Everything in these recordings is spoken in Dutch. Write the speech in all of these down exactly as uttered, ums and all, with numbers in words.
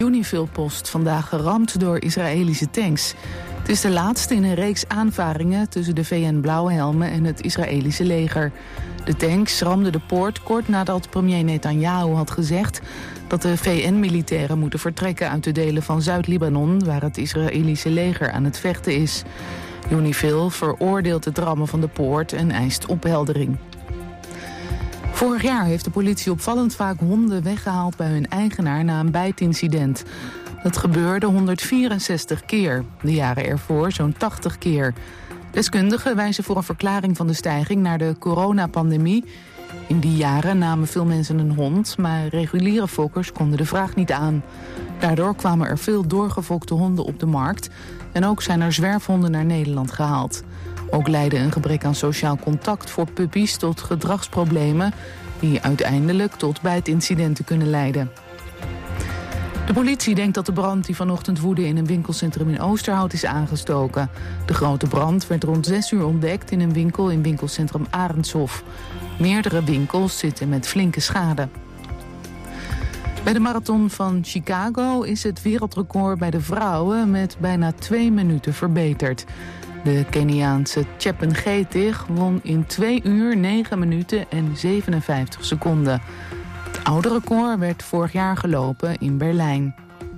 Unifil-post vandaag geramd door Israëlische tanks. Het is de laatste in een reeks aanvaringen tussen de V N-blauwhelmen en het Israëlische leger. De tanks ramden de poort kort nadat premier Netanyahu had gezegd dat de V N-militairen moeten vertrekken uit de delen van Zuid-Libanon, waar het Israëlische leger aan het vechten is. Unifil veroordeelt het rammen van de poort en eist opheldering. Vorig jaar heeft de politie opvallend vaak honden weggehaald bij hun eigenaar na een bijtincident. Dat gebeurde honderdvierenzestig keer, de jaren ervoor zo'n tachtig keer. Deskundigen wijzen voor een verklaring van de stijging naar de coronapandemie. In die jaren namen veel mensen een hond, maar reguliere fokkers konden de vraag niet aan. Daardoor kwamen er veel doorgefokte honden op de markt en ook zijn er zwerfhonden naar Nederland gehaald. Ook leidde een gebrek aan sociaal contact voor puppies tot gedragsproblemen die uiteindelijk tot bijtincidenten kunnen leiden. De politie denkt dat de brand die vanochtend woedde in een winkelcentrum in Oosterhout is aangestoken. De grote brand werd rond zes uur ontdekt in een winkel in winkelcentrum Arendshof. Meerdere winkels zitten met flinke schade. Bij de marathon van Chicago is het wereldrecord bij de vrouwen met bijna twee minuten verbeterd. De Keniaanse Chepngetich won in twee uur, negen minuten en zevenenvijftig seconden. Het oude record werd vorig jaar gelopen in Berlijn.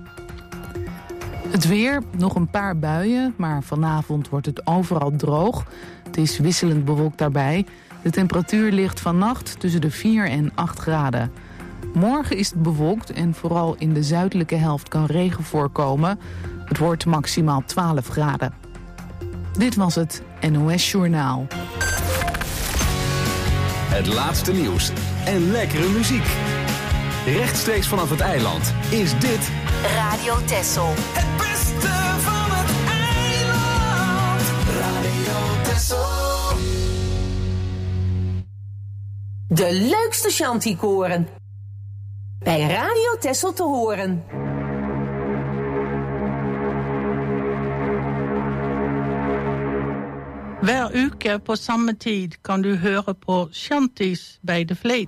Het weer, nog een paar buien, maar vanavond wordt het overal droog. Het is wisselend bewolkt daarbij. De temperatuur ligt vannacht tussen de vier en acht graden. Morgen is het bewolkt en vooral in de zuidelijke helft kan regen voorkomen. Het wordt maximaal twaalf graden. Dit was het N O S Journaal. Het laatste nieuws en lekkere muziek. Rechtstreeks vanaf het eiland is dit Radio Texel. Het beste van het eiland. Radio Texel. De leukste shantykoren. Bij Radio Texel te horen. Hver uke på samme tid kan du høre på Shanties bij de Vleet.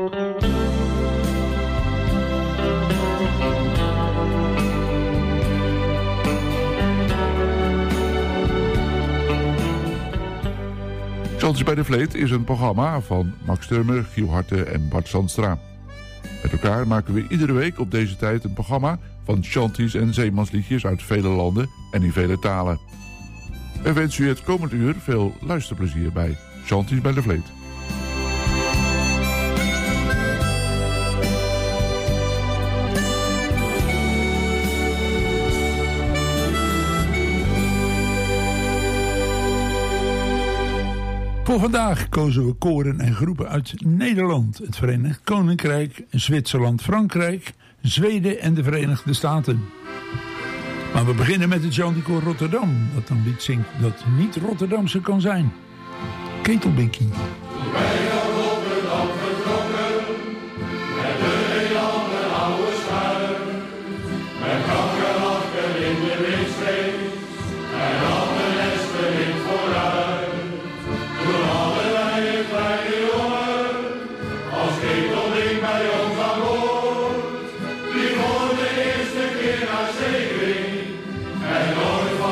Shanties bij de Vleet is een programma van Max Turmer, Giel Harte en Bart Zandstra. Met elkaar maken we iedere week op deze tijd een programma van shanties en zeemansliedjes uit vele landen en in vele talen. We wensen u het komend uur veel luisterplezier bij Shanties bij de Vleet. Voor vandaag kozen we koren en groepen uit Nederland, het Verenigd Koninkrijk, Zwitserland, Frankrijk, Zweden en de Verenigde Staten. Maar we beginnen met het shantykoor Rotterdam, dat een lied zingt dat niet Rotterdamse kan zijn. Ketelbinkie.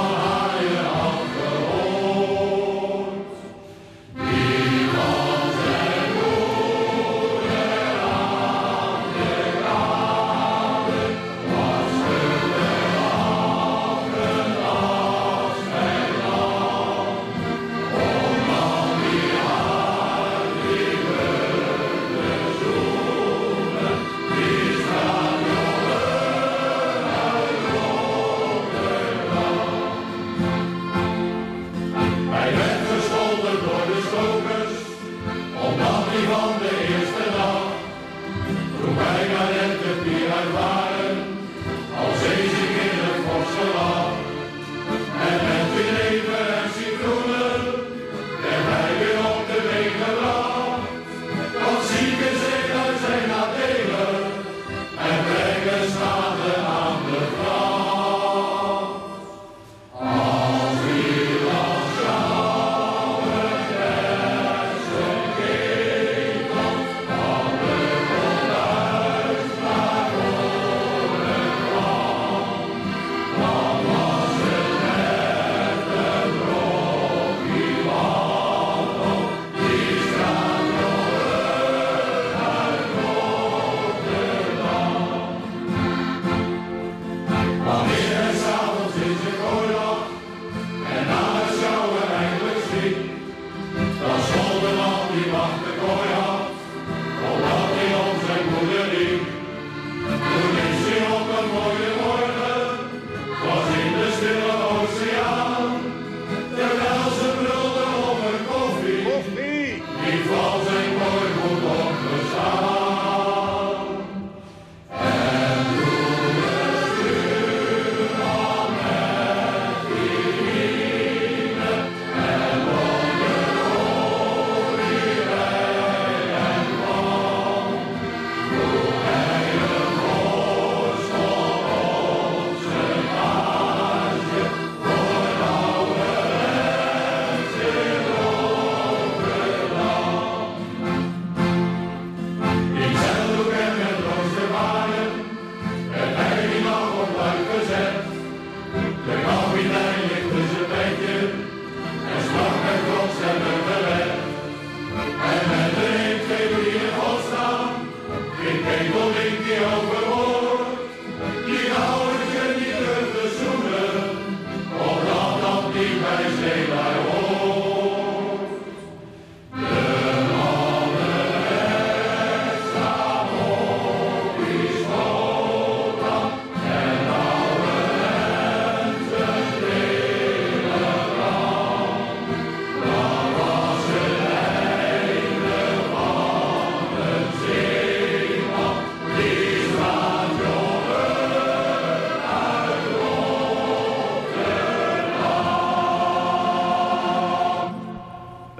Die was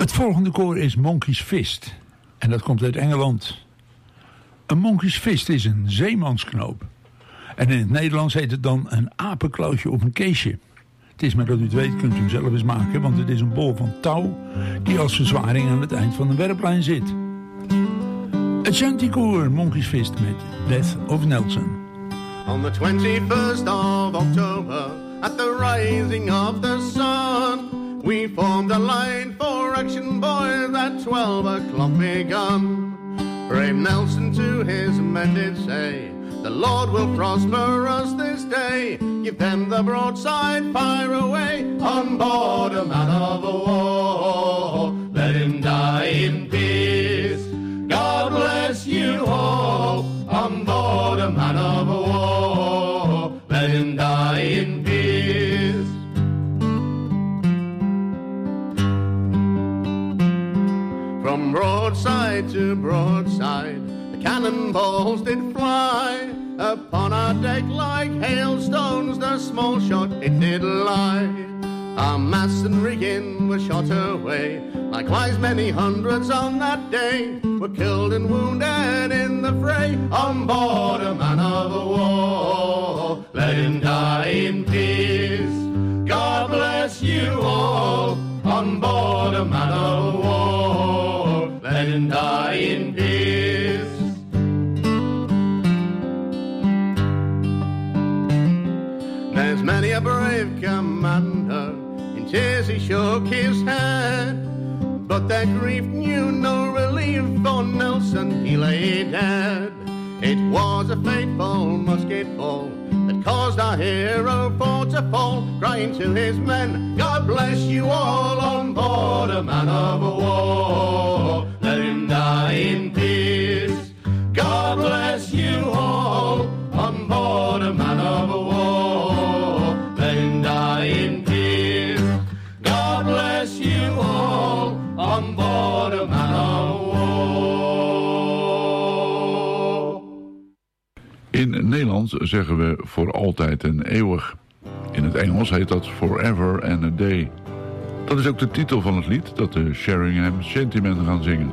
Het volgende koor is Monkey's Fist. En dat komt uit Engeland. Een Monkey's Fist is een zeemansknoop. En in het Nederlands heet het dan een apenklauwtje op een keesje. Het is maar dat u het weet, kunt u hem zelf eens maken. Want het is een bol van touw die als verzwaring aan het eind van de werplijn zit. Het Shantykoor Monkey's Fist met Death of Nelson. On the twenty-first of October, at the rising of the sun, we formed a line for action, boys, at twelve o'clock begun. Brave Nelson to his men did say, the Lord will prosper us this day. Give them the broadside, fire away, on board a man of war. Let him die in peace. God bless you all, on board a man of war. Let him die in peace. From broadside to broadside, the cannonballs did fly. Upon our deck like hailstones, the small shot it did lie. Our masts and rigging were shot away. Likewise many hundreds on that day were killed and wounded in the fray. On board a man of war, let him die in peace. God bless you all, on board a man of war, let him die in peace. There's many a brave commander, in tears he shook his head, but their grief knew no relief, for Nelson he lay dead. It was a fateful musket ball that caused our hero for to fall, crying to his men, God bless you all, on board a man of war. Let him die in peace. God bless you all, on board a man of war. Let him die in peace. God bless you all, on board a man of war. In het Nederlands zeggen we voor altijd en eeuwig. In het Engels heet dat Forever and a Day. Dat is ook de titel van het lied dat de Sheringham Shantymen gaan zingen.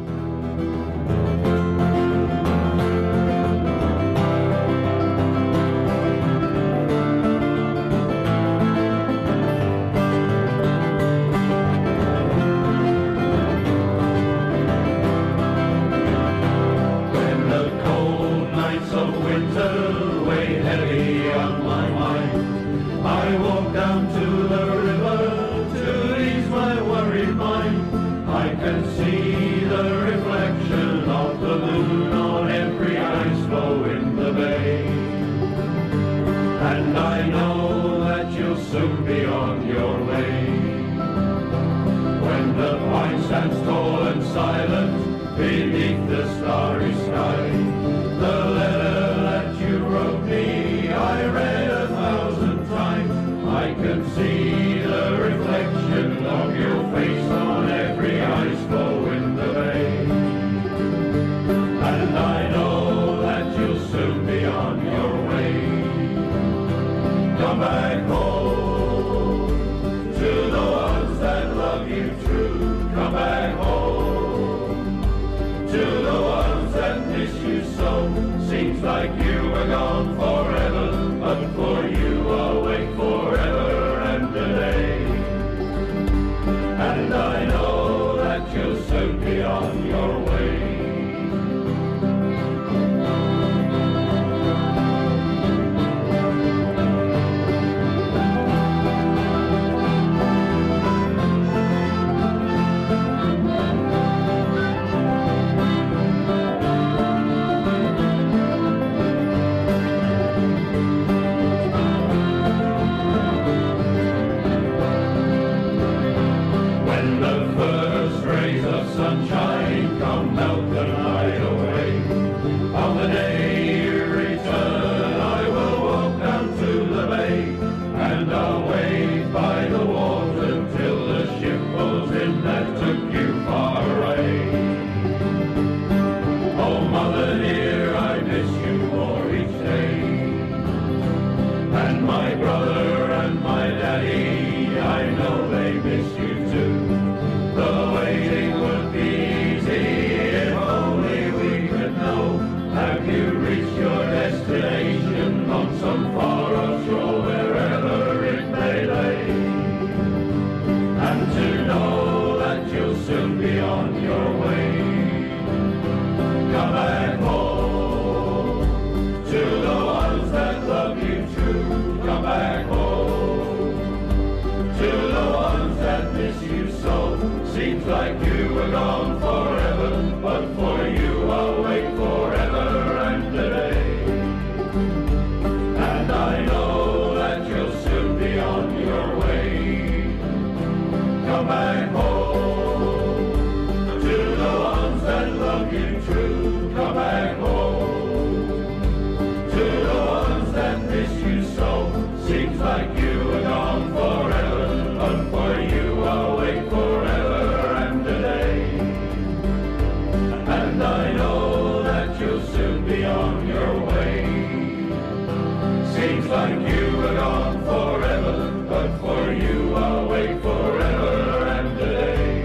Daddy, I know they miss you too. The way they like you were gone forever, but for you I'll wait forever and a day. And I know that you'll soon be on your way. Seems like you were gone forever, but for you I'll wait forever and a day.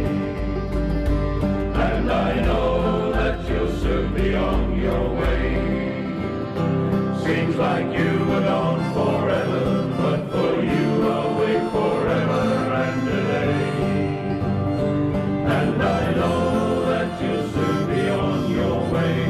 And I know that you'll soon be on your way. Seems like you were gone forever, but for you I'll wait forever and a day. And I know that you'll soon be on your way.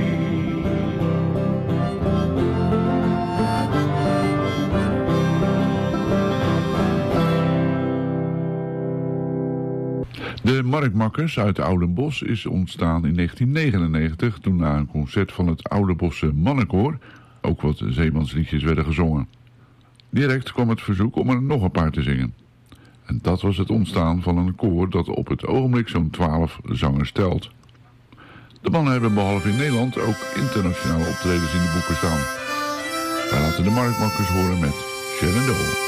De Markmakkers uit Oudenbosch is ontstaan in negentien negenennegentig... toen na een concert van het Oudenbosse Mannenkoor ook wat zeemansliedjes werden gezongen. Direct kwam het verzoek om er nog een paar te zingen. En dat was het ontstaan van een koor dat op het ogenblik zo'n twaalf zangers telt. De mannen hebben behalve in Nederland ook internationale optredens in de boeken staan. Wij laten de Markmakkers horen met Shenandoah.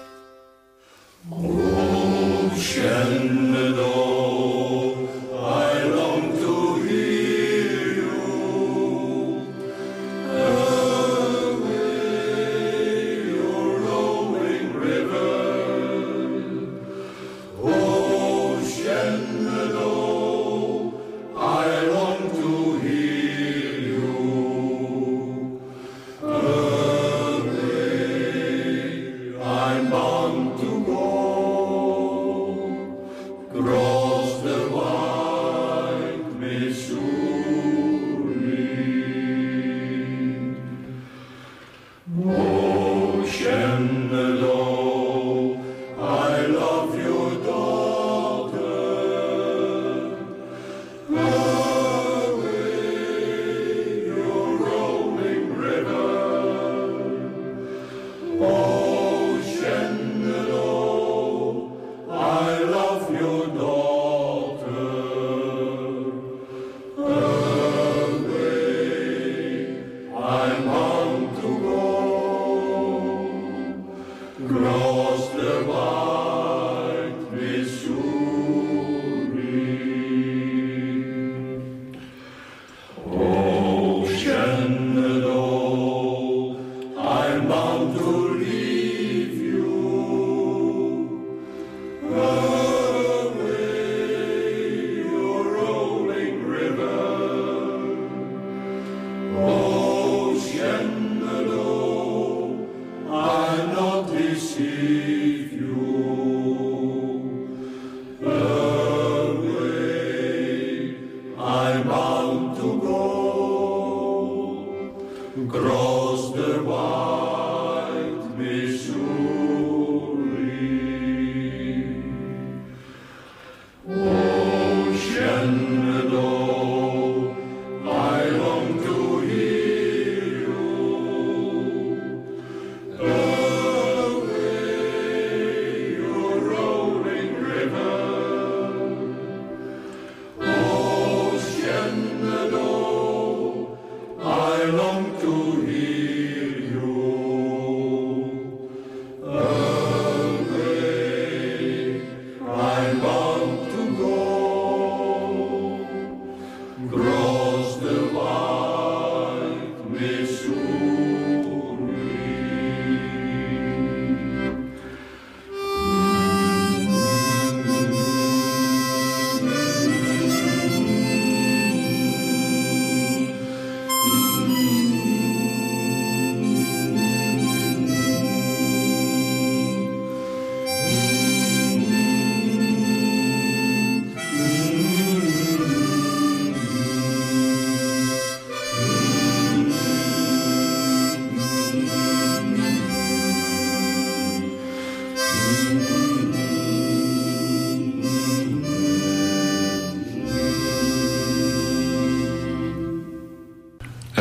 Oh, Shenandoah, I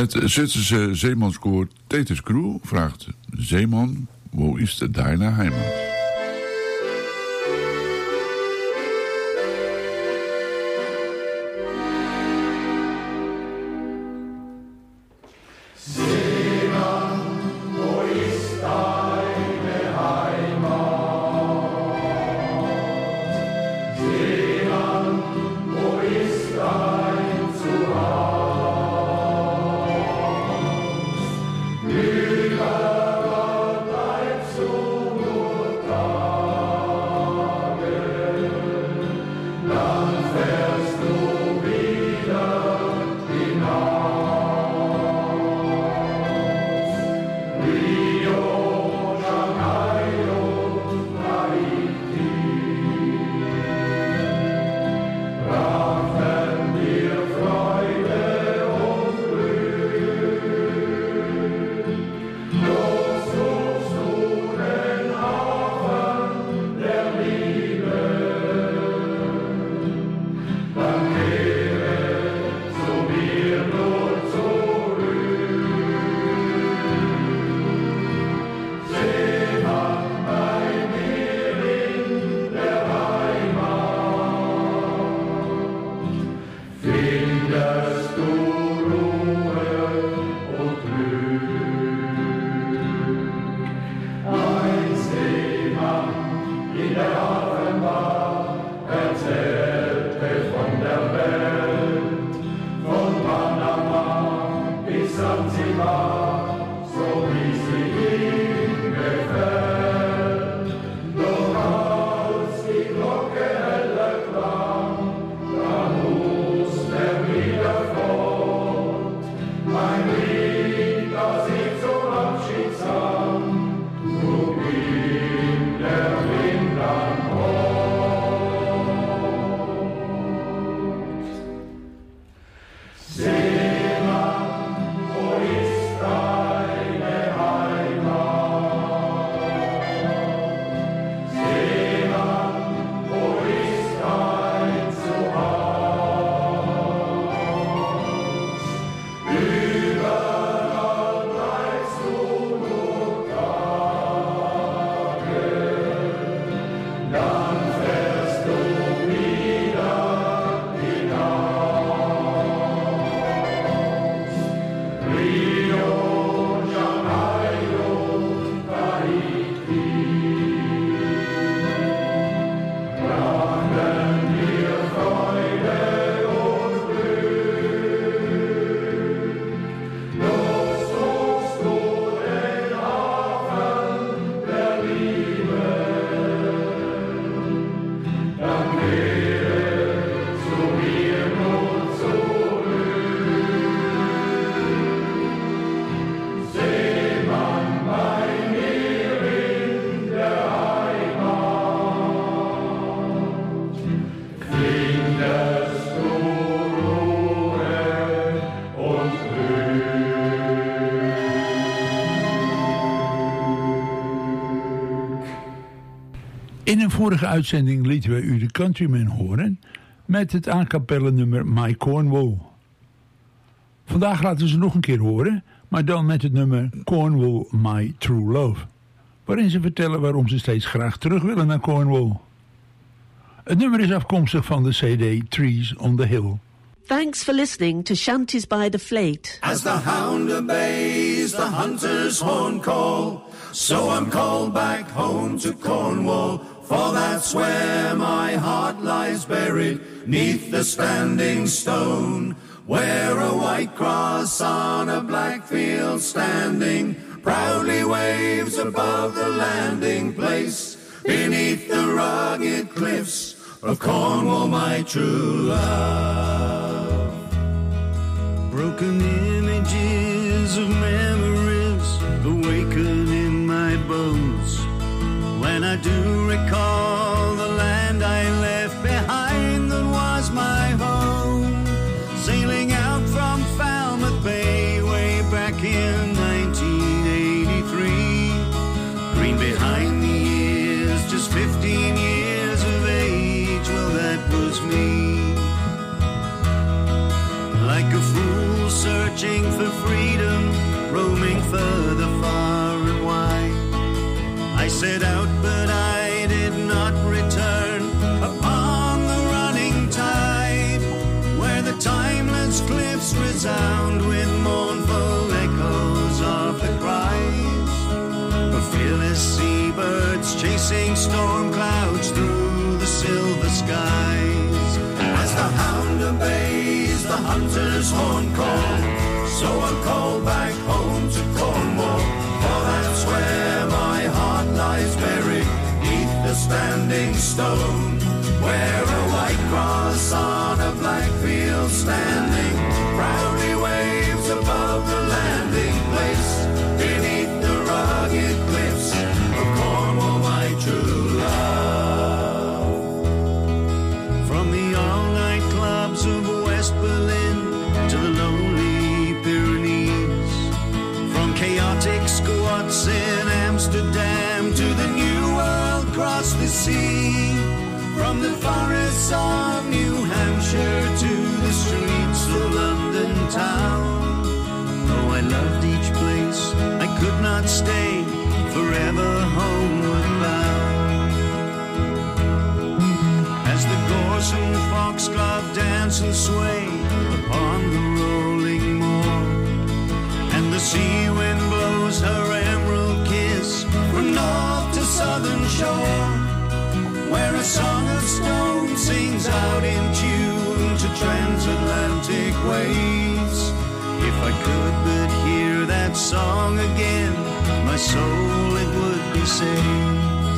Het Zwitserse zeemanskoor Thetis Crew vraagt: Zeeman, wo ist deine Heimat? In een vorige uitzending lieten wij u de Countryman horen met het a cappella nummer My Cornwall. Vandaag laten ze nog een keer horen, maar dan met het nummer Cornwall My True Love, waarin ze vertellen waarom ze steeds graag terug willen naar Cornwall. Het nummer is afkomstig van de C D Trees on the Hill. Thanks for listening to Shanties by the Fleet. As the hound obeys the hunter's horn call, so I'm called back home to Cornwall, for that's where my heart lies buried, neath the standing stone, where a white cross on a black field standing proudly waves above the landing place, beneath the rugged cliffs of Cornwall, my true love. Broken images of memories awaken in my bones when I do recall the land I left behind that was my home, sailing out from Falmouth Bay way back in nineteen eighty-three. Green behind the ears, just fifteen years of age, well that was me. Like a fool searching searching for freedom, roaming further, far and wide. I set out, but I did not return upon the running tide, where the timeless cliffs resound with mournful echoes of the cries of fearless seabirds chasing storm clouds through the silver skies. As the hound obeys the hunter's horn call, so I'm called back home to Cornwall, for that's where my heart lies buried, neath the standing stone, where a white cross on a black field standing proudly waves above the landing place, beneath the rugged cliffs of Cornwall, my true love. From the all-night clubs of West Berlin to the lonely Pyrenees, from chaotic squats in Amsterdam to the New World across the sea, from the forests of New Hampshire to the streets of London town. Though I loved each place, I could not stay forever homeward bound. As the gorse and foxglove dance and sway upon the rolling moor, and the sea wind blows her emerald kiss from north to southern shore, where a song of stone sings out in tune to transatlantic waves. If I could but hear that song again, my soul it would be saved.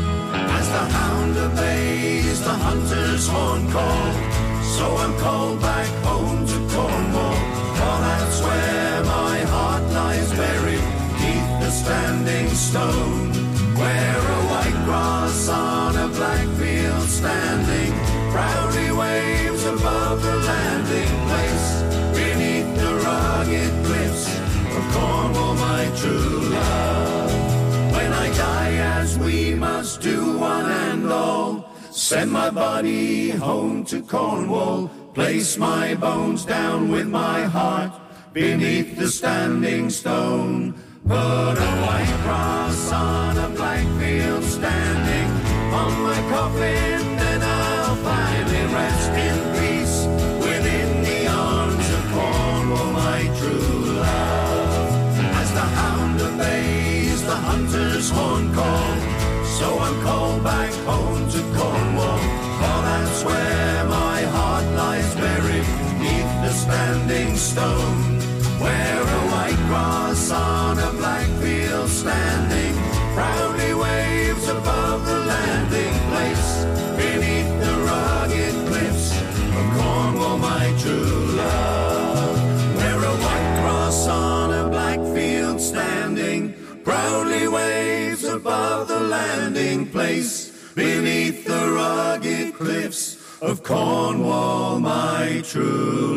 As the hound obeys the hunter's horn call, so I'm called back home to Cornwall, for that's where my heart lies buried, neath the standing stone, where a white cross on a black field standing proudly waves above the landing place, beneath the rugged cliffs of Cornwall, my true love. When I die, as we must do one and all, send my body home to Cornwall, place my bones down with my heart beneath the standing stone, put a white cross on a black field standing on my coffin, then I'll finally rest in peace within the arms of Cornwall, my true love. As the hound obeys the hunter's horn call, so I'm called back home to Cornwall, for that's where my heart lies buried, neath the standing stone, where a white cross on a black field standing proudly waves above the landing place, beneath the rugged cliffs of Cornwall, my true love. Where a white cross on a black field standing proudly waves above the landing place, beneath the rugged cliffs of Cornwall, my true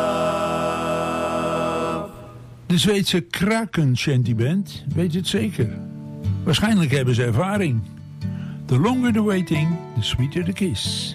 love. De Zweedse Kraken Shanty Band weet het zeker. Waarschijnlijk hebben ze ervaring. The longer the waiting, the sweeter the kiss.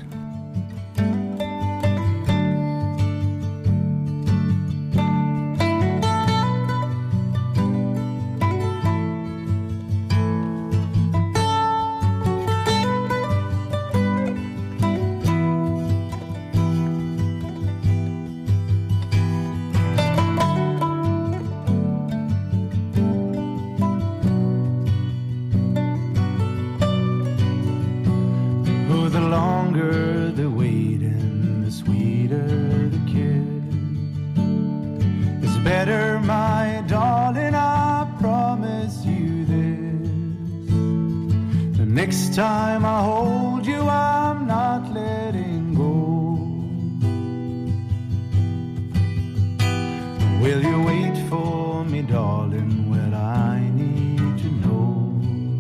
Next time I hold you, I'm not letting go. Will you wait for me, darling? Well, I need to know.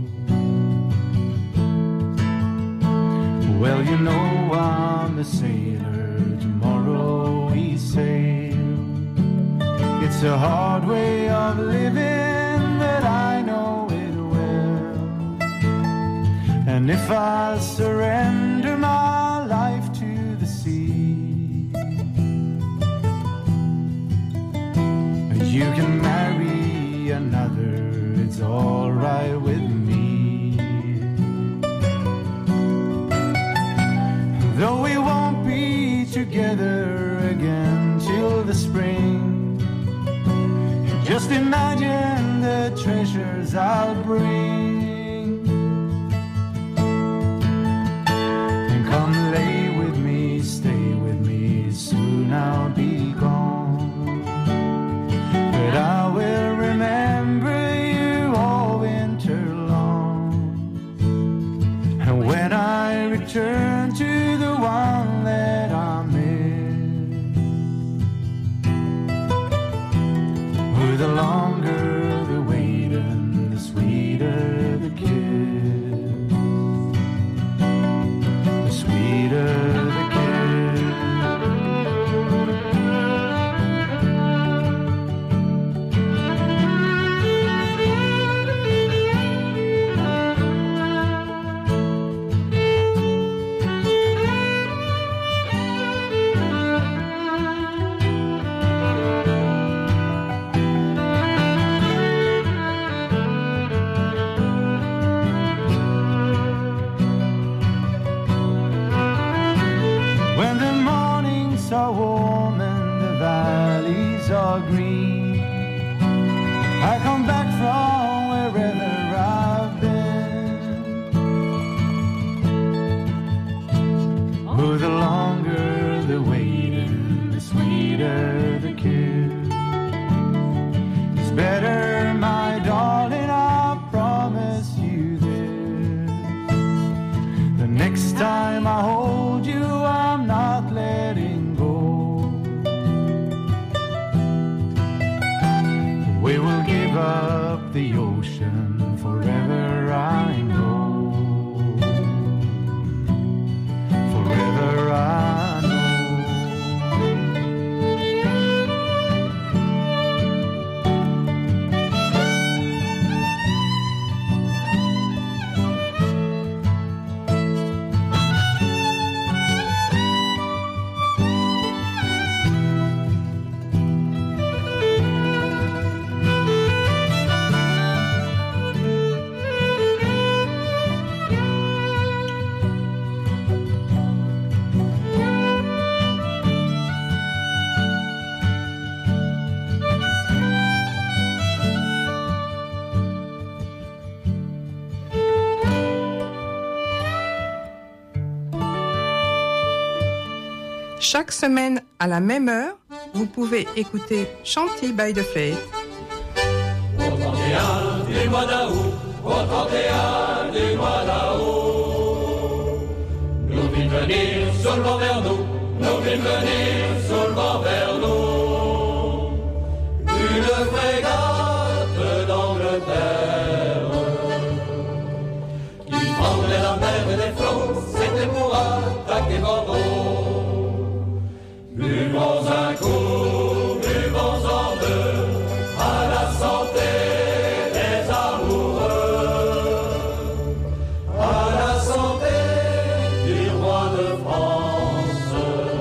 Well, you know I'm a sailor. Tomorrow we sail. It's a hard way of living, but I know it well. And if I surrender my life to the sea, You can marry another, it's all right with me. Though we won't be together again till the spring, just imagine the treasures I'll bring. And come lay with me, stay with me, soon I'll be gone. But I will remember you all winter long. And when I return to the one that I miss, oh, the longer the waiting, the sweeter the kiss, the sweeter the kiss. Are warm and the valleys are green, I come back from wherever I've been. Oh, the longer the waiting, the sweeter the kiss. It's better, my darling, I promise you this. The next time I hold you, I'm not letting we will give up the ocean forever, I know. Forever, I know. Chaque semaine, à la même heure, vous pouvez écouter Chanty by the Flate. Au trente et un du mois d'août, au trente et un du mois d'août, nous vîmes venir sur le vent vers nous, nous vîmes venir sur le vent vers nous, une frégate d'Angleterre, qui tremblait la mer et les flots, c'était pour attaquer Bordeaux. Buvons un coup, buvons-en deux, à la santé des amoureux, à la santé du roi de France,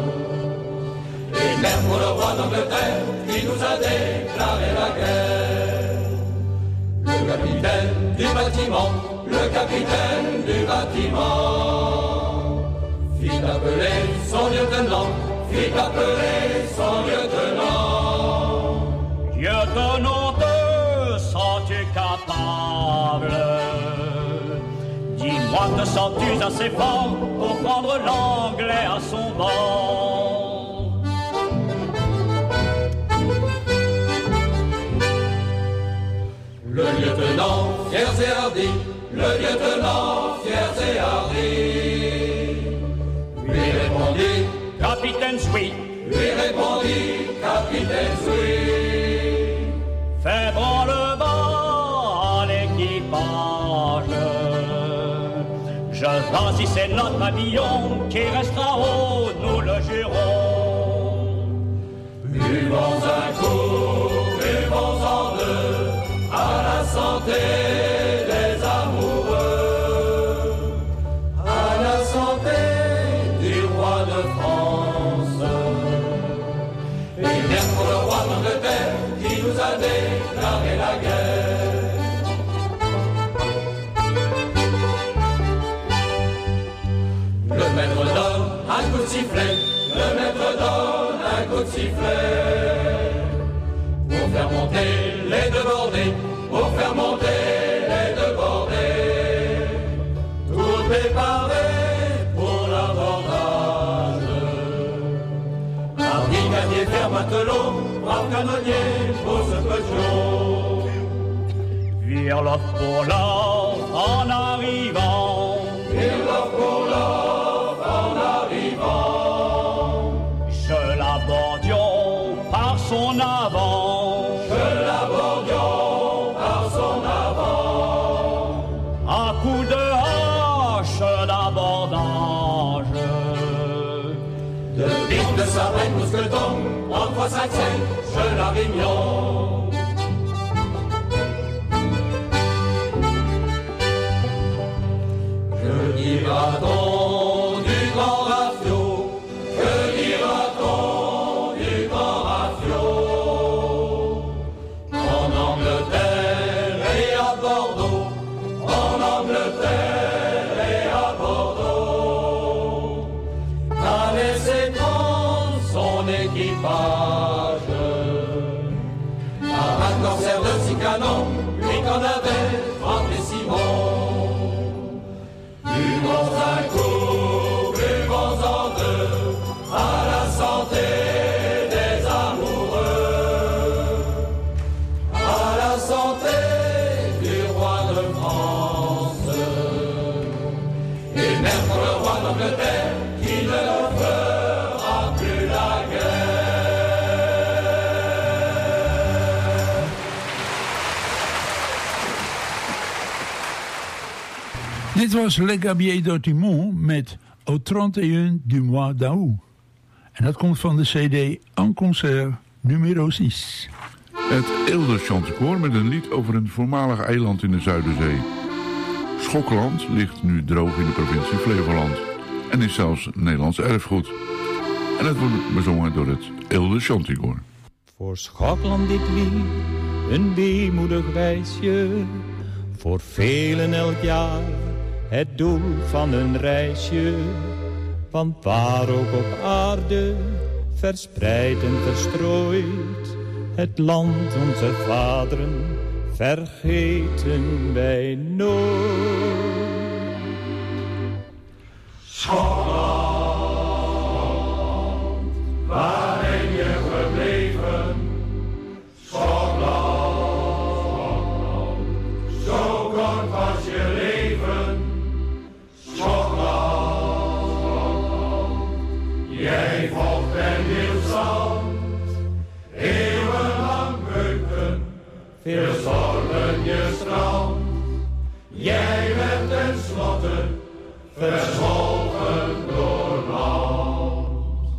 et même pour le roi d'Angleterre qui nous a déclaré la guerre. Le capitaine du bâtiment, le capitaine du bâtiment, fit appeler son lieutenant, fit appeler son lieutenant. Lieutenant, te sens-tu capable? Dis-moi, te sens-tu assez fort pour prendre l'anglais à son bord? Le lieutenant, fier et hardi, le lieutenant, fier et hardi, lui répondit: Capitaine Sweet, lui répondit Capitaine Sweet, fais branle-bas à l'équipage. Je pense si c'est notre pavillon qui restera haut, nous le jurons. Buvons un coup, buvons-en deux, à la santé des amoureux, à la santé du roi de France. Et bien pour le roi d'Angleterre qui nous a déclaré la guerre. Le maître donne un coup de sifflet, le maître donne un coup de sifflet, pour faire monter les deux bordées, pour faire monter les deux bordées, tout préparé pour l'abordage. Brigadier, faire matelot, brave canonnier, pose petion. Virlof pour l'or en arrivant, Virlof pour l'or en arrivant. Je l'abordions par son avant, Je l'abordions par son avant. à coups de hache d'abordage. De pique, de sabre, de mousqueton, en trois cinq cinq, je la réunion. Que dira-t-on du grand rafio? Que dira-t-on du grand rafio? En Angleterre et à Bordeaux, en Angleterre et à Bordeaux, a laissé prendre son équipage. Un corsaire de six canons, lui qu'en avait frappé Simon. Buvons un coup, buvons en deux, à la santé des amoureux, à la santé du roi de France, et même pour le roi d'Angleterre qui ne fera plus la guerre. Dit was Le Gabier d'Ortimont met Au trente et un du mois d'août. En dat komt van de cd En Concert nummer zes. Het Eelde Chanticoor met een lied over een voormalig eiland in de Zuiderzee. Schokland ligt nu droog in de provincie Flevoland en is zelfs Nederlands erfgoed. En het wordt bezongen door het Eelde Chanticoor. Voor Schokland dit lied, een weemoedig wijsje, voor velen elk jaar het doel van een reisje. Want waar ook op aarde, verspreid en verstrooid, het land onze vaderen vergeten wij nooit. Schokland, waar ben je gebleven? Schokland, zo kort was je leven. Schokland, jij vocht en weerstand, eeuwenlang beukten, veel stormen je strand. Jij werd tenslotte verzwolgen door land.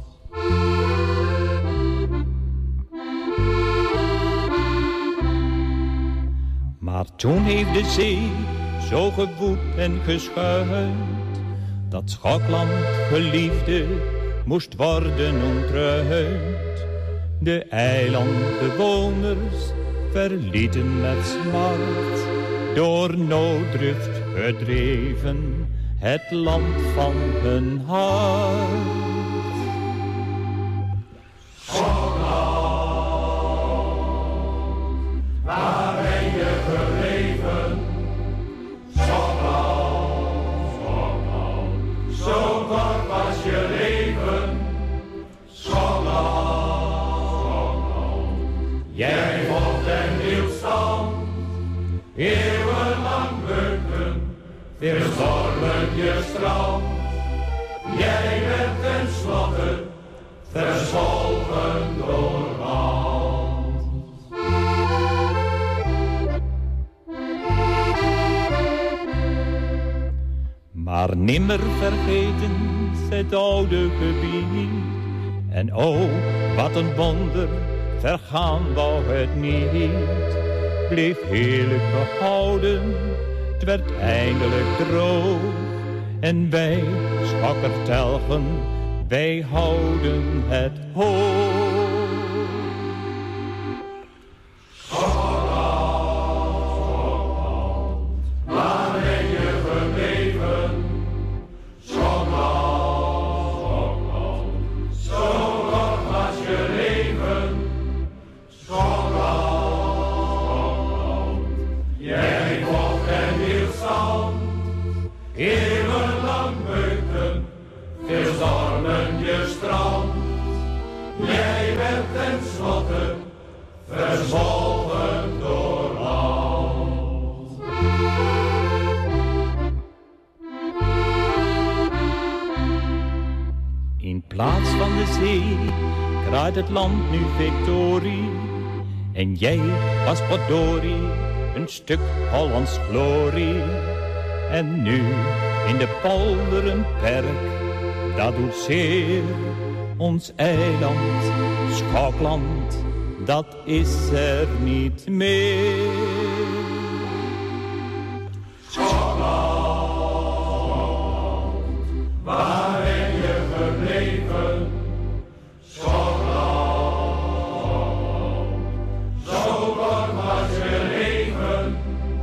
Maar toen heeft de zee zo gewoed en geschuild, dat Schokland geliefde moest worden ontruimd. De eilandbewoners verlieten met smart, door nooddruft gedreven, het land van hun hart. Schokland, waar ben je gebleven? Schokland, Schokland, zo kort was je leven. Schokland, Schokland, jij vocht en hield stand, eeuwenlang beukten, veel stormen je strand. Jij werd tenslotte verzwolgen door land. Maar nimmer vergeten het oude gebied. En oh, wat een wonder, vergaan wou het niet. Bleef heerlijk behouden, het werd eindelijk droog. En wij, Schokkertelgen, wij houden het hoog. tenslotte verzwolgen door al. In plaats van de zee kraait het land nu victorie. En jij was potdorie, een stuk Hollands glorie. En nu in de polder een perk, dat doet zeer. Ons eiland, Schokland, dat is er niet meer. Schokland, waar ben je gebleven? Schokland, zo kort was je leven.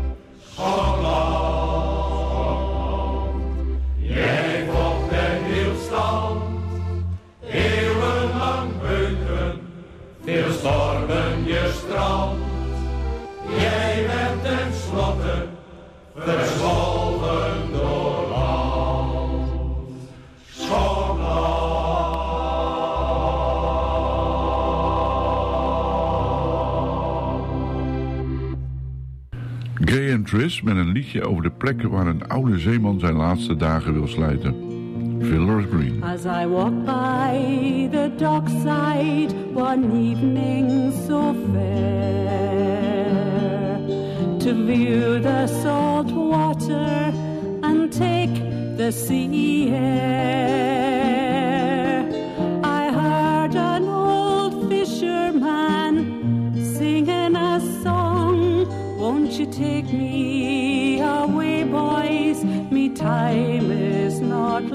Schokland, jij vocht en hield stand. Eeuwenlang beuken, veel stormen je strand. Jij werd tenslotte verzwolgen door land. Schokland. Gay and Tris met een liedje over de plekken waar een oude zeeman zijn laatste dagen wil slijten. Fiddler's Green. As I walk by the dockside one evening so fair, to view the salt water and take the sea air, I heard an old fisherman singing a song. Won't you take me away, boys? Me time is not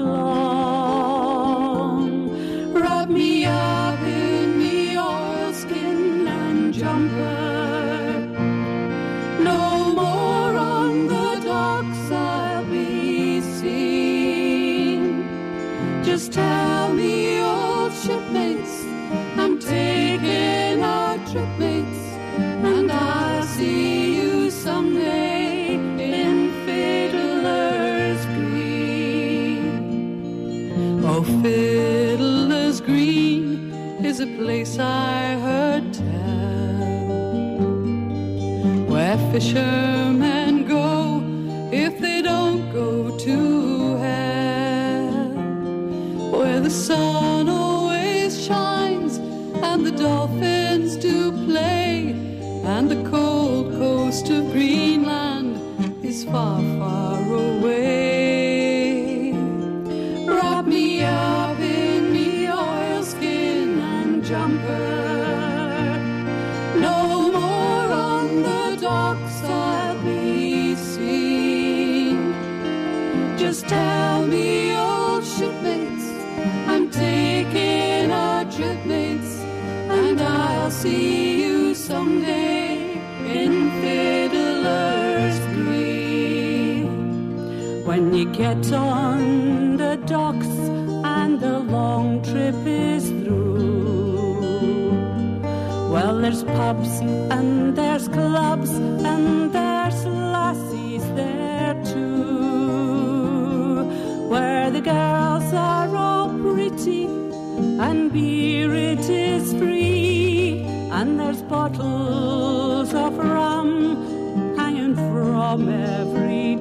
long. Wrap me up in me oilskin and jumper. No more on the docks I'll be seen. Just tell me, old shipmates, I'm taking our trip, mates, and I'll see you someday in Fiddler's Green. Oh, Fiddler's Green is a place I heard tell, where fishermen go if they don't go to hell, where the sun always shines and the dolphins do play, and the cold coast of Greenland is far, far away. Wrap me up in me oilskin and jumper. No more on the docks I'll be seen. Just tell me, old shipmates, I'm taking our trip, mates, and I'll see you someday in Fiddler's Green. When you get on the docks and the long trip is through, well, there's pubs and there's clubs and there's lassies there too, where the girls are all pretty and beer it is free, and there's bottles of rum hanging from every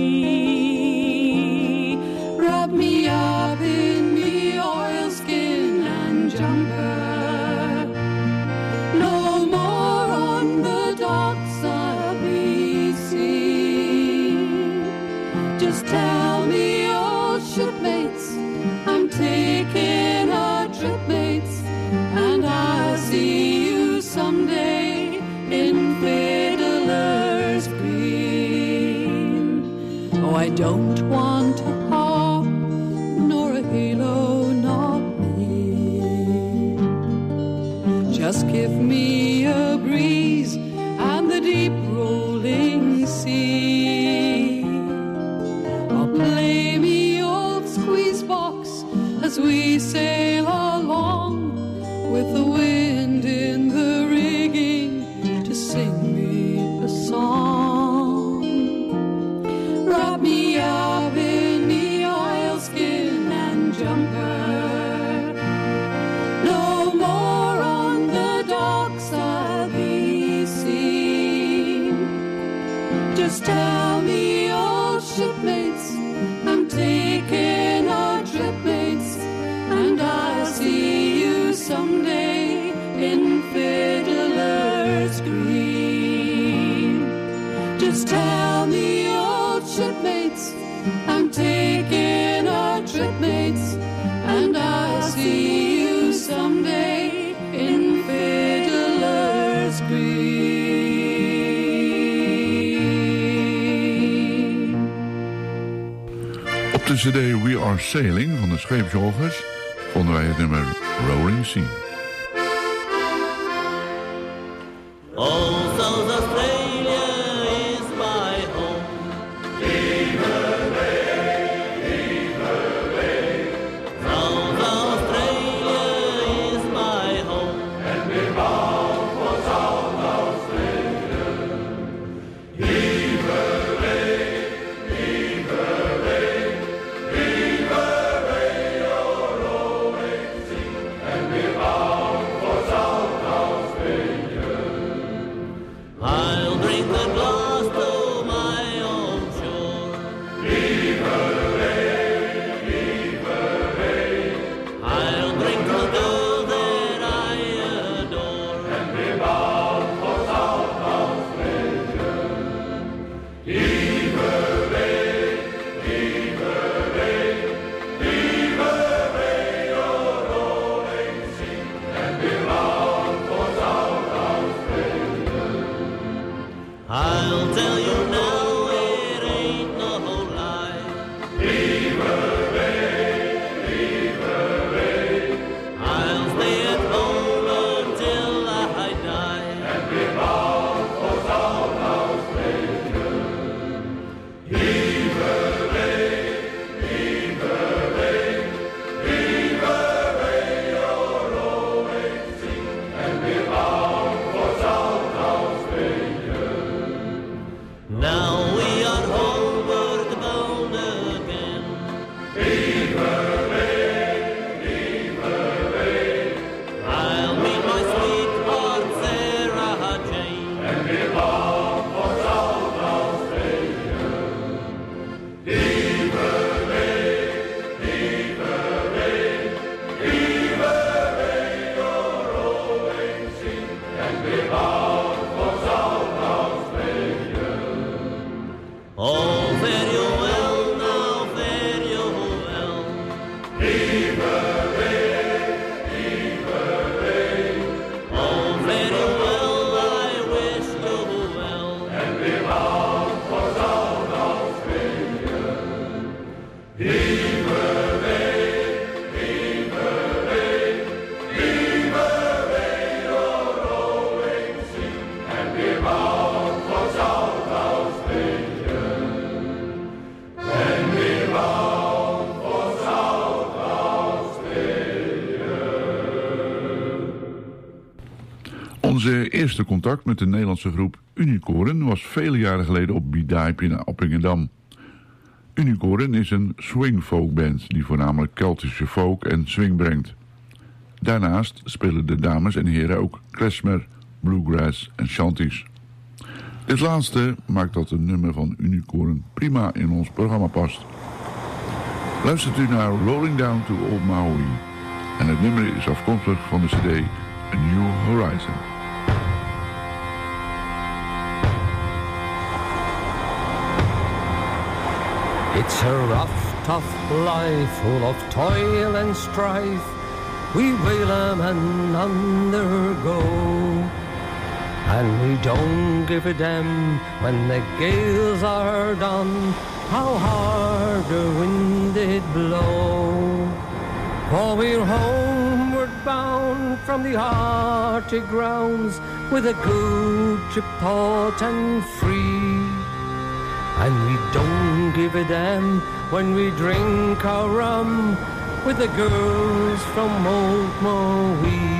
tree. Wrap me up in me oilskin and jumper. No more on the docks I'll be seen. Just tell me, old shipmates, I'm taking our trip, mates, and I'll see you someday in Fiddler's Green. Oh, I don't want a harp, nor a halo, not me. Just give me a breeze and the deep rolling sea. Or play me old squeeze box as we sail along, with the wind in the rigging to sing me a song. Wrap me up in me oilskin and jumper. No more on the tell me, old shipmates, I'm taking our trip, mates, and I'll see you someday in Fiddler's Green. Just tell me, old shipmates, I'm taking our trip, mates, and I'll see you someday in Fiddler's Green. Op de cd We Are Sailing van de Scheepsjagers vonden wij het nummer Rolling Sea. Oh, South Australia is my home. Leave away, leave away. South Australia is my home. And we're bound for South Australia. Leave away, leave away, leave away your rolling sea. And we're bound for South Australia. I'll bring the glass to my own shore. Leave away, leave away. I'll bring the girl that I adore. And be bound for South Australia. Leave away, leave away, leave away your rolling sea. And be bound for South Australia. I'll tell you now, it ain't no lie. Leave away, leave away. I'll stay at home until I die. And be bound for South Australia. Leave away, leave away, leave away your rolling sea. And be bound for South Australia. Now we are homeward bound again. Leave away, leave away. I'll meet my sweetheart Sarah Jane. And be bound for South Australia. Leave away, leave away, leave away your rolling sea. And be bound for South Australia. Oh, fare you well, now fare you well. Leave away, leave away. Oh, fare you well, I wish you well. And be bound for South Australia. Leave away, leave away, leave away your rolling sea. And be bound for South Australia. And be bound for South Australia. Onze eerste contact met de Nederlandse groep Unicoren was vele jaren geleden op Bidaip in Appingedam. Unicoren is een swing-folkband die voornamelijk Keltische folk en swing brengt. Daarnaast spelen de dames en heren ook klezmer, bluegrass en shanties. Dit laatste maakt dat een nummer van Unicoren prima in ons programma past. Luistert u naar Rolling Down to Old Maui en het nummer is afkomstig van de cd A New Horizon. It's a rough, tough life, full of toil and strife, we whalemen undergo. And we don't give a damn when the gales are done, how hard the wind did blow. For we're homeward bound from the Arctic grounds, with a good trip taut and free. And we don't give a damn when we drink our rum with the girls from Old Maui.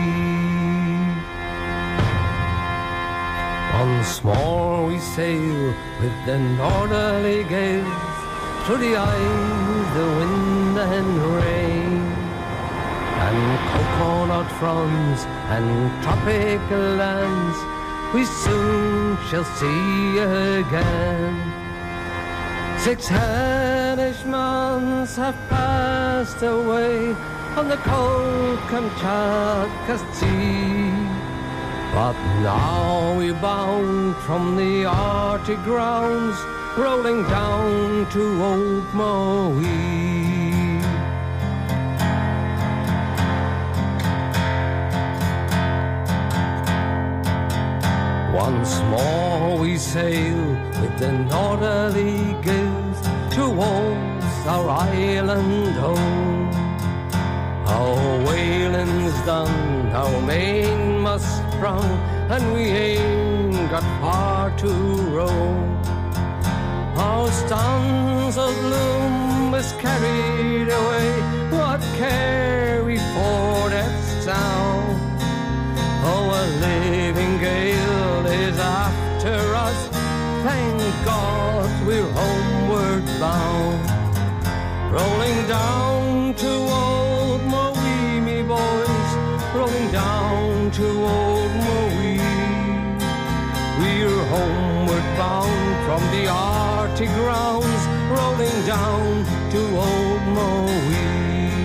Once more we sail with the northerly gales, through the ice, the wind and rain, and coconut fronds and tropical lands, we soon shall see again. Six hellish months have passed away on the cold Kamchatka Sea, but now we're bound from the Arctic grounds, rolling down to old Maui. Once more we sail with the northerly gales towards our island home. Our whaling's done, our mainmast sprung, and we ain't got far to roam. Our stance of loom is carried away, what care we for that sound? Oh, a living gale is after us, thank God we're homeward bound. Rolling down to old Maui, me boys, rolling down to old Maui. We're homeward bound from the Arctic grounds, rolling down to old Maui.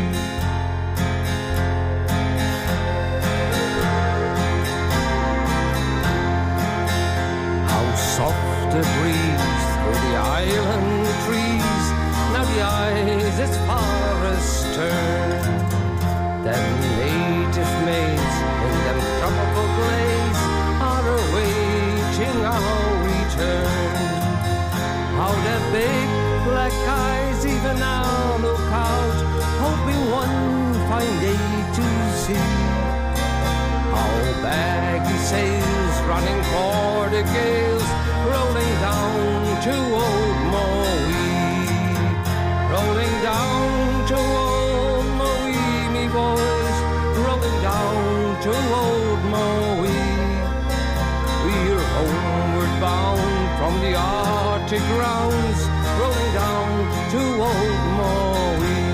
Soft a breeze through the island trees, now the ice is far astern. Them native maids in them tropical glades are awaiting our return. How their big black eyes even now look out, hoping one fine day to see our baggy sails running for the gales, rolling down to old Maui. Rolling down to old Maui, me boys, rolling down to old Maui. We're homeward bound from the Arctic grounds, rolling down to old Maui.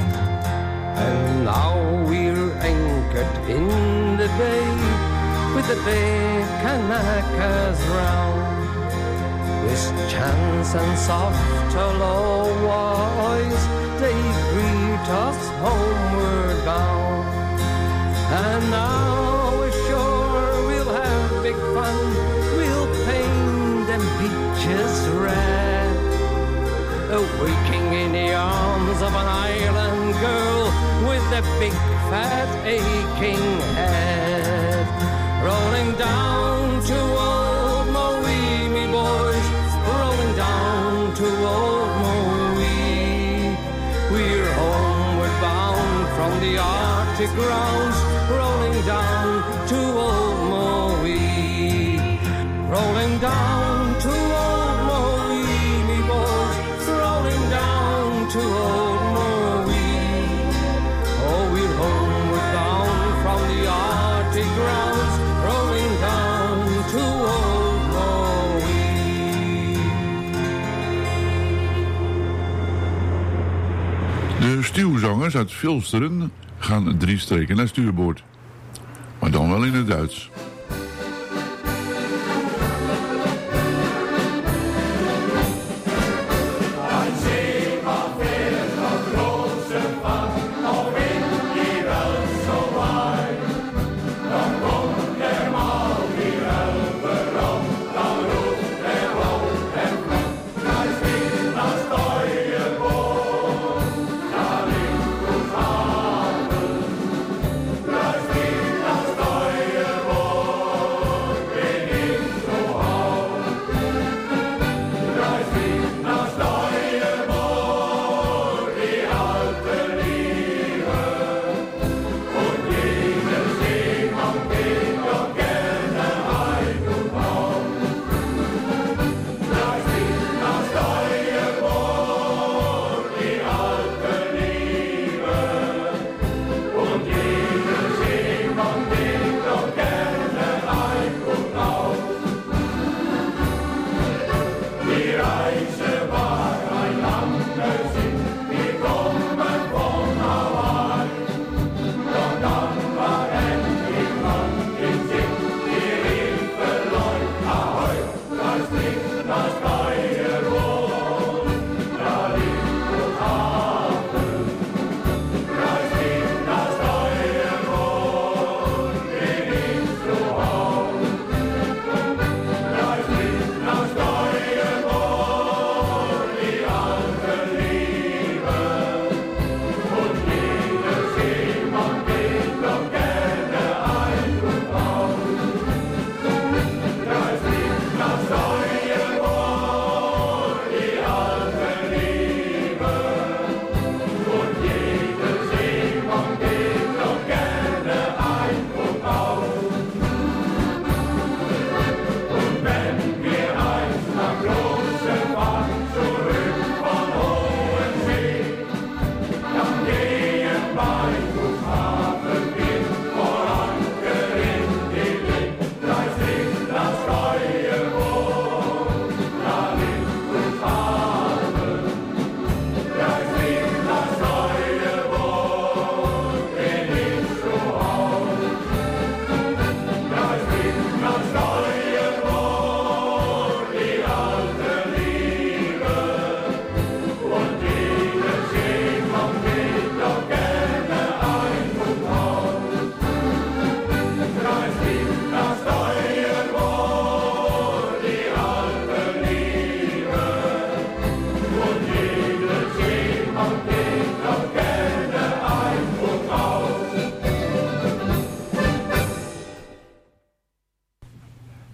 And now we're anchored in the bay, with the big Kanakas round. With chance and soft low voice, they greet us homeward bound. And now we're sure we'll have big fun, we'll paint them beaches red, awaking in the arms of an island girl with a big fat aching head. Rolling down to old Maui, me boys, rolling down to old Maui. We're homeward bound from the Arctic grounds, rolling down to old Maui. Rolling down to old Maui, me boys, rolling down to old Maui. Oh, we're homeward bound from the Arctic grounds, rolling down to old Maui. De stuwzangers uit Vilsteren gaan drie streken naar stuurboord. Maar dan wel in het Duits. Boy.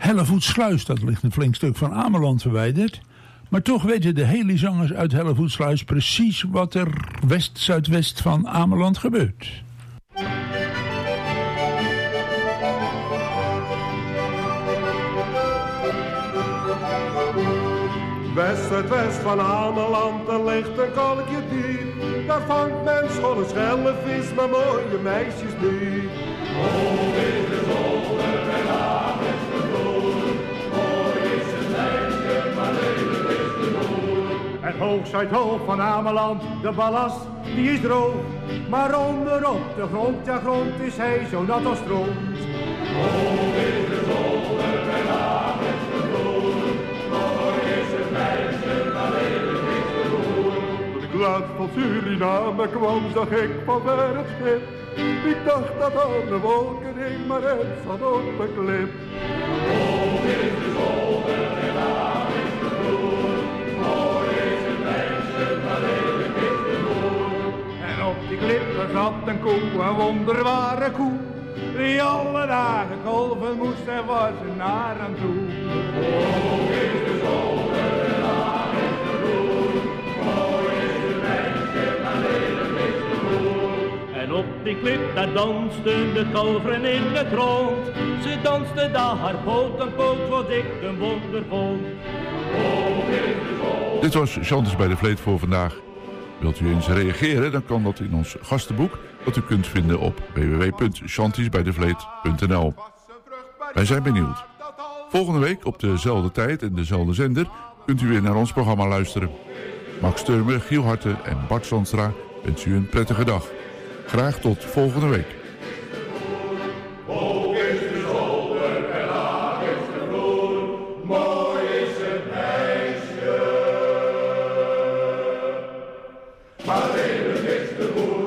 Hellevoetsluis, dat ligt een flink stuk van Ameland verwijderd. Maar toch weten de hele zangers uit Hellevoetsluis precies wat er west-zuidwest van Ameland gebeurt. West-zuidwest van Ameland, er ligt een kolkje diep. Daar vangt men schoon een schellevis, maar mooie meisjes niet. Hoog is de zolder en laag is de vloer. Mooi is het meisje, maar lelijk is de boer. En hoog zuidhoog van Ameland, de ballast, die is droog. Maar onder op de grond, ja grond is hij zo nat als stront. Hoog is de zolder en laag is de vloer. Mooi is het meisje, maar lelijk is de boer. Toen ik laatst van Suriname kwam, zag ik van ver het schip. Ik dacht dat aan de wolken hing, maar het zat op een klip. Hoog is de zolder en laag is de vloer. Mooi is het meisje, maar lelijk is de boer. En op die klip er zat een koe, een wonderbare koe. Die alle dagen kolven moest en was er naar aan toe. Hoog is de zolder en laag is de vloer. Mooi is het meisje, maar lelijk is de boer. En op die klip daar dansten de kalveren in het rond. Ze dansten daar haar poot aan poot, wat ik een wonder vond. Dit was Chantis bij de Vleet voor vandaag. Wilt u eens reageren, dan kan dat in ons gastenboek, dat u kunt vinden op w w w punt chantis bij de vleet punt n l. Wij zijn benieuwd. Volgende week op dezelfde tijd en dezelfde zender kunt u weer naar ons programma luisteren. Max Turmer, Giel Harte en Bart Zandstra wensen u een prettige dag. Graag tot volgende week. Hoog is de zolder en laag is de vloer. Mooi is het meisje, maar lelijk is de boer.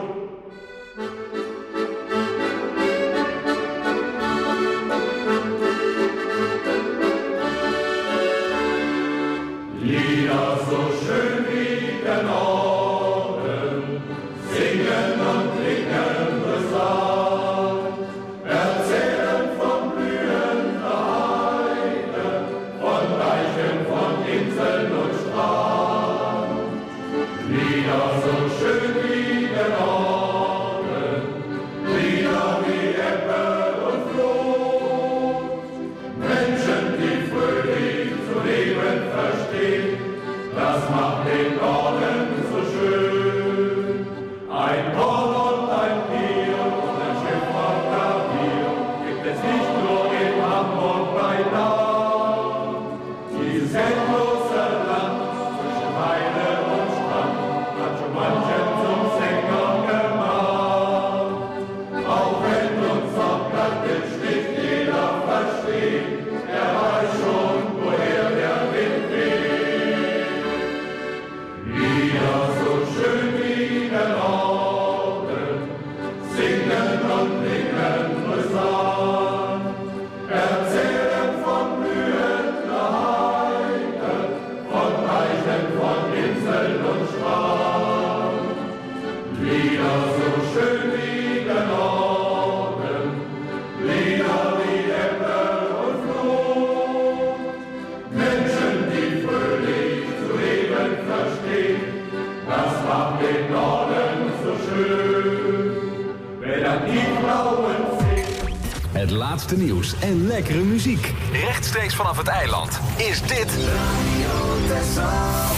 Lieder so schön wie der Norden, singen und klingen besagt, erzählen von blühender Heide, von Deichen, von Inseln und Strand. Lieder so schön wie der Norden, Lieder wie Ebbe und Flut, Menschen, die fröhlich zu leben verstehen, das macht den Norden so schön. Ein Horn und ein Bier und ein Schifffahrtklavier gibt es nicht nur in Hamburg bei Nacht. Dieses endlose Land zwischen Weide und Strand hat schon manchen zum Sänger gemacht. Auch wenn uns noch kalt steht, jeder versteht, er weiß schon, woher der Wind weht. Lieder so schön wie der Norden, singen und klingen brisant, erzählen von blühender Heide, von Deichen, von Inseln und Strand. Lieder so schön wie der Norden, Lieder wie Ebbe und Flut, Menschen, die fröhlich zu leben verstehen, das macht den Norden so schön. Wer dann die Frauen singt. Het laatste nieuws en lekkere muziek. Rechtstreeks vanaf het eiland. Is dit Radio Texel.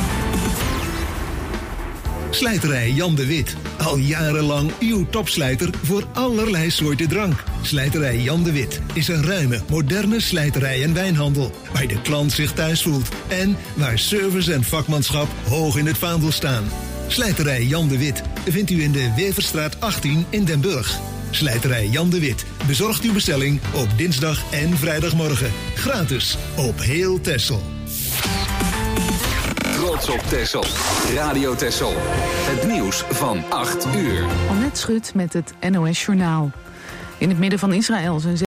Slijterij Jan de Wit. Al jarenlang uw topslijter voor allerlei soorten drank. Slijterij Jan de Wit is een ruime, moderne slijterij en wijnhandel. Waar de klant zich thuis voelt. En waar service en vakmanschap hoog in het vaandel staan. Slijterij Jan de Wit vindt u in de Weverstraat achttien in Den Burg. Slijterij Jan de Wit bezorgt uw bestelling op dinsdag en vrijdagmorgen. Gratis op heel Texel. Trots op Texel. Radio Texel. Het nieuws van acht uur. Annette Schut met het N O S Journaal. In het midden van Israël zijn